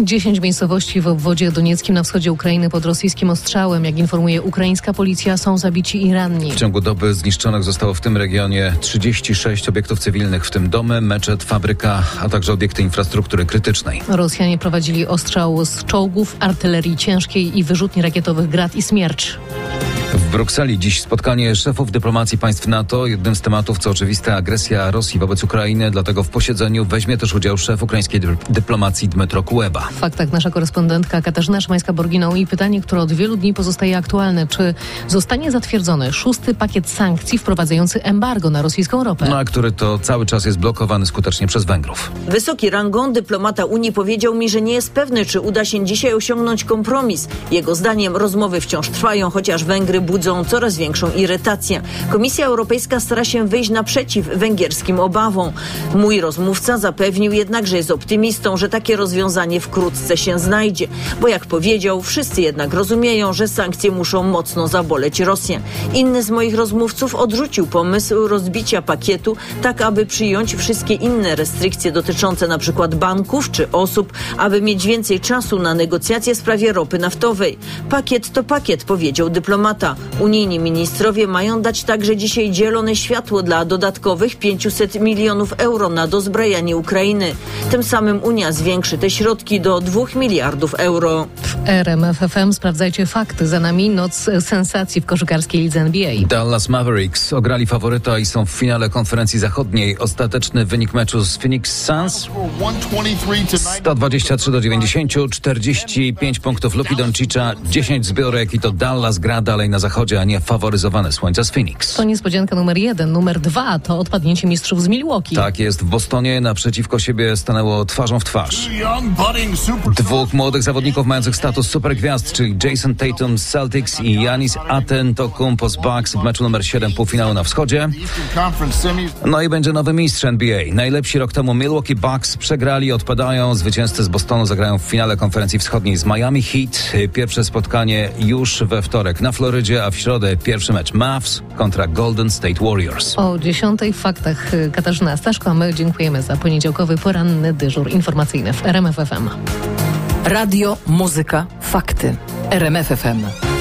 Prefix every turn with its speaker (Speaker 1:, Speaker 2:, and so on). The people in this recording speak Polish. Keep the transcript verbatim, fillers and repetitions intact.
Speaker 1: Dziesięć miejscowości w obwodzie donieckim na wschodzie Ukrainy pod rosyjskim ostrzałem. Jak informuje ukraińska policja, są zabici i ranni.
Speaker 2: W ciągu doby zniszczonych zostało w tym regionie trzydzieści sześć obiektów cywilnych, w tym domy, meczet, fabryka, a także obiekty infrastruktury krytycznej.
Speaker 1: Rosjanie prowadzili ostrzał z czołgów, artylerii ciężkiej i wyrzutni rakietowych Grad i Smiercz.
Speaker 2: W Brukseli dziś spotkanie szefów dyplomacji państw NATO. Jednym z tematów, co oczywiste, agresja Rosji wobec Ukrainy. Dlatego w posiedzeniu weźmie też udział szef ukraińskiej dyplomacji Dmytro Kuleba.
Speaker 1: W faktach nasza korespondentka Katarzyna Szymańska-Borginą i pytanie, które od wielu dni pozostaje aktualne. Czy zostanie zatwierdzony szósty pakiet sankcji wprowadzający embargo na rosyjską ropę?
Speaker 2: No a który to cały czas jest blokowany skutecznie przez Węgrów.
Speaker 3: Wysoki rangą dyplomata Unii powiedział mi, że nie jest pewny, czy uda się dzisiaj osiągnąć kompromis. Jego zdaniem rozmowy wciąż trwają, chociaż Węgry budzą coraz większą irytację. Komisja Europejska stara się wyjść naprzeciw węgierskim obawom. Mój rozmówca zapewnił jednak, że jest optymistą, że takie rozwiązanie wkrótce się znajdzie. Bo jak powiedział, wszyscy jednak rozumieją, że sankcje muszą mocno zaboleć Rosję. Inny z moich rozmówców odrzucił pomysł rozbicia pakietu, tak aby przyjąć wszystkie inne restrykcje dotyczące np. banków czy osób, aby mieć więcej czasu na negocjacje w sprawie ropy naftowej. Pakiet to pakiet, powiedział dyplomata. Unijni ministrowie mają dać także dzisiaj zielone światło dla dodatkowych pięćset milionów euro na dozbrajanie Ukrainy. Tym samym Unia zwiększy te środki do dwóch miliardów euro.
Speaker 1: W R M F F M sprawdzajcie fakty. Za nami noc sensacji w koszykarskiej lidze N B A.
Speaker 2: Dallas Mavericks ograli faworyta i są w finale konferencji zachodniej. Ostateczny wynik meczu z Phoenix Suns sto dwadzieścia trzy do dziewięćdziesięciu, czterdzieści pięć punktów Luki Doncicza, dziesięć zbiorek i to Dallas gra dalej na zachodzie, a nie faworyzowane słońca z Phoenix.
Speaker 1: To niespodzianka numer jeden. Numer dwa to odpadnięcie mistrzów z Milwaukee.
Speaker 2: Tak jest, w Bostonie naprzeciwko siebie stanęło twarzą w twarz dwóch młodych zawodników mających status supergwiazd, czyli Jason Tatum z Celtics i Giannis Antetokounmpo z Bucks w meczu numer siedem półfinału na wschodzie. No i będzie nowy mistrz N B A. Najlepsi rok temu Milwaukee Bucks przegrali, odpadają. Zwycięzcy z Bostonu zagrają w finale konferencji wschodniej z Miami Heat. Pierwsze spotkanie już we wtorek na Florydzie, a w środę pierwszy mecz Mavs kontra Golden State Warriors.
Speaker 1: O dziesiątej w faktach Katarzyna Staszko, a my dziękujemy za poniedziałkowy poranny dyżur informacyjny w R M F F M.
Speaker 4: Radio, muzyka, fakty. R M F F M.